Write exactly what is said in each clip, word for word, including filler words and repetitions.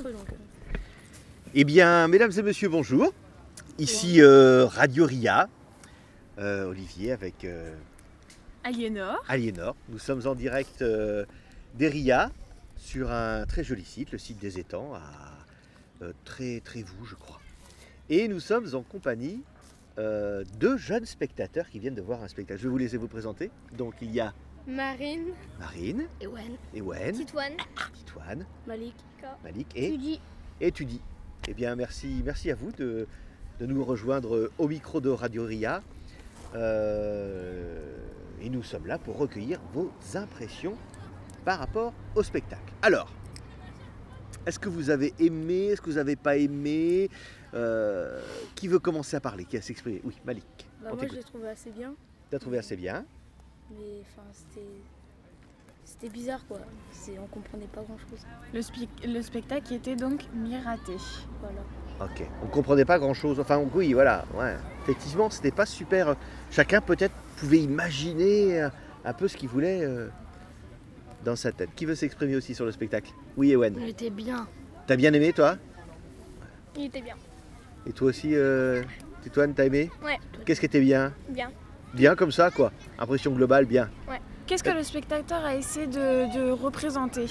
feu. Donc, euh... Eh bien, mesdames et messieurs, bonjour. Ici euh, Radio Ria, euh, Olivier avec euh, Aliénor. Aliénor. Nous sommes en direct euh, des Ria sur un très joli site, le site des étangs, à euh, très très vous, je crois. Et nous sommes en compagnie euh, de jeunes spectateurs qui viennent de voir un spectacle. Je vais vous laisser vous présenter. Donc il y a Marine, Marine, Ewen, Ewen, Titouane, Titouane, Malik, Malik et Judy. et tu dis. Eh bien, merci, merci à vous de, de nous rejoindre au micro de Radio Ria. Euh, et nous sommes là pour recueillir vos impressions par rapport au spectacle. Alors, est-ce que vous avez aimé? Est-ce que vous n'avez pas aimé? euh, Qui veut commencer à parler? Qui a s'exprimer? Oui, Malik. bah, moi je l'ai trouvé assez bien, Tu as trouvé assez bien. mais enfin c'était c'était bizarre quoi. C'est, on comprenait pas grand chose. Le, spi- le spectacle était donc mi-raté. Voilà. Ok. On ne comprenait pas grand-chose. Enfin, oui, voilà. Ouais. Effectivement, c'était pas super. Chacun peut-être pouvait imaginer un, un peu ce qu'il voulait euh, dans sa tête. Qui veut s'exprimer aussi sur le spectacle? Oui, Ewen. Il était bien. T'as bien aimé, toi? Il était bien. Et toi aussi, euh, Titouane, t'as aimé? Ouais. Qu'est-ce qui était bien? Bien. Bien comme ça, quoi. Impression globale, bien. Qu'est-ce que le spectateur a essayé de, de représenter?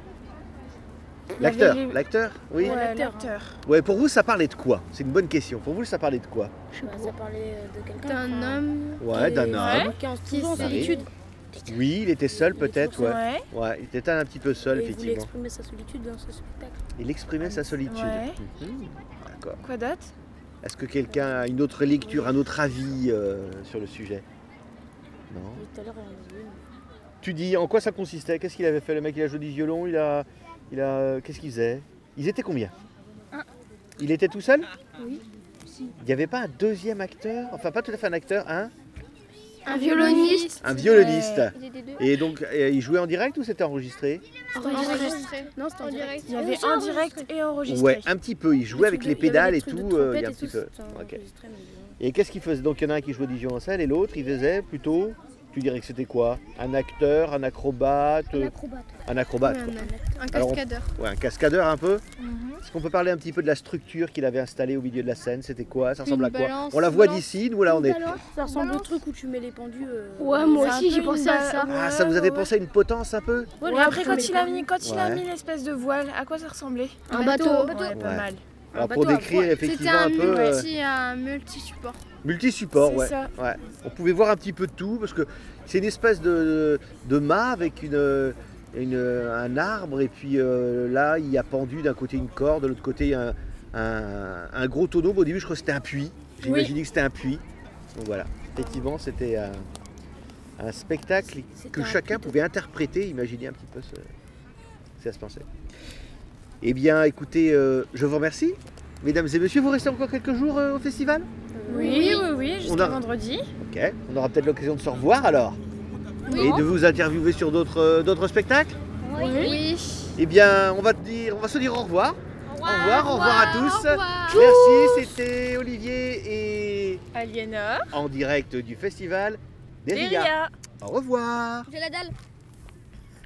L'acteur, Il y avait les- l'acteur, oui. Ouais, l'acteur, l'acteur. Ouais, pour vous, ça parlait de quoi? C'est une bonne question. Pour vous, ça parlait de quoi? Bah, ça parlait euh, de quelqu'un. D'un enfin, homme. Ouais, d'un Ouais. homme. qui est en Qui toujours en s'est- solitude. Oui, il était seul Il était peut-être, toujours ouais. Ouais. Ouais, il était un petit peu seul, Et il voulait effectivement. exprimer sa solitude dans ce spectacle. Il exprimait sa solitude. Ouais. Mhm. D'accord. Quoi d'autre? Est-ce que quelqu'un a une autre lecture, un autre avis euh, sur le sujet? Non. Et tout à l'heure, il y en avait une. Tu dis, en quoi ça consistait? Qu'est-ce qu'il avait fait? Le mec, il a joué du violon, il a... Il a... Qu'est-ce qu'il faisait? Ils étaient combien? Un. Il était tout seul? Oui. Si. Il n'y avait pas un deuxième acteur? Enfin, pas tout à fait un acteur, hein? Un violoniste. Un violoniste. Ouais. Il était deux. Et donc, euh, il jouait en direct ou c'était enregistré? Enregistré. Non, c'était en direct. Il y avait en direct et enregistré. Ouais, un petit peu. Il jouait Les avec trucs les de- il y avait pédales des et trucs de tout. euh, Il y a un trompette petit et peu. tout, c'était Ok. enregistré, mais bon. Et qu'est-ce qu'il faisait? Donc, il y en a un qui jouait du violoncelle et l'autre, il faisait plutôt... Tu dirais que c'était quoi? Un acteur, un acrobate? Un euh, acrobate. Un acrobate, quoi. Un Alors, on- cascadeur. Ouais, un cascadeur un peu. Mhm. Est-ce qu'on peut parler un petit peu de la structure qu'il avait installée au milieu de la scène? C'était quoi? Ça ressemble Une à quoi? balance, On la voit balance. d'ici, nous là on est... Ça ressemble au Balance. truc où tu mets les pendus. euh, Ouais, moi C'est un aussi peu j'ai une pensé à ba- ça. Ah, Ouais, ça vous avez ouais, pensé à une potence un peu? Ouais, Et là, après, tu quand mets il les a pendus. mis, quand il a Ouais. mis l'espèce de voile, à quoi ça ressemblait? Un bateau. Ouais, pas Ouais. mal. Alors bateau pour à décrire voile. C'était effectivement un un peu... euh, multi, un multi-support. multi-support, C'est ouais. ça. Ouais. On pouvait voir un petit peu de tout parce que c'est une espèce de, de mât avec une, une- un arbre et puis euh, là il y a pendu d'un côté une corde, de l'autre côté un, un- un gros tonneau. Au début je crois que c'était un puits. J'ai Oui. imaginé que c'était un puits. Donc voilà, effectivement c'était un, un spectacle C'était que un chacun puits de- pouvait interpréter, imaginer un petit peu ce, ce que ça se pensait. Eh bien écoutez, euh, je vous remercie. Mesdames et messieurs, vous restez encore quelques jours euh, au festival? Oui, oui, oui, jusqu'à On a- vendredi. Ok, on aura peut-être l'occasion de se revoir alors. Oui. Et de vous interviewer sur d'autres euh, d'autres spectacles. Oui. Eh bien, on va, te dire, on va se dire au revoir. Au revoir, au revoir à tous. Au revoir. Merci, c'était Olivier et Aliénor. en direct du festival des Et Ria. Ria. Au revoir. J'ai la dalle.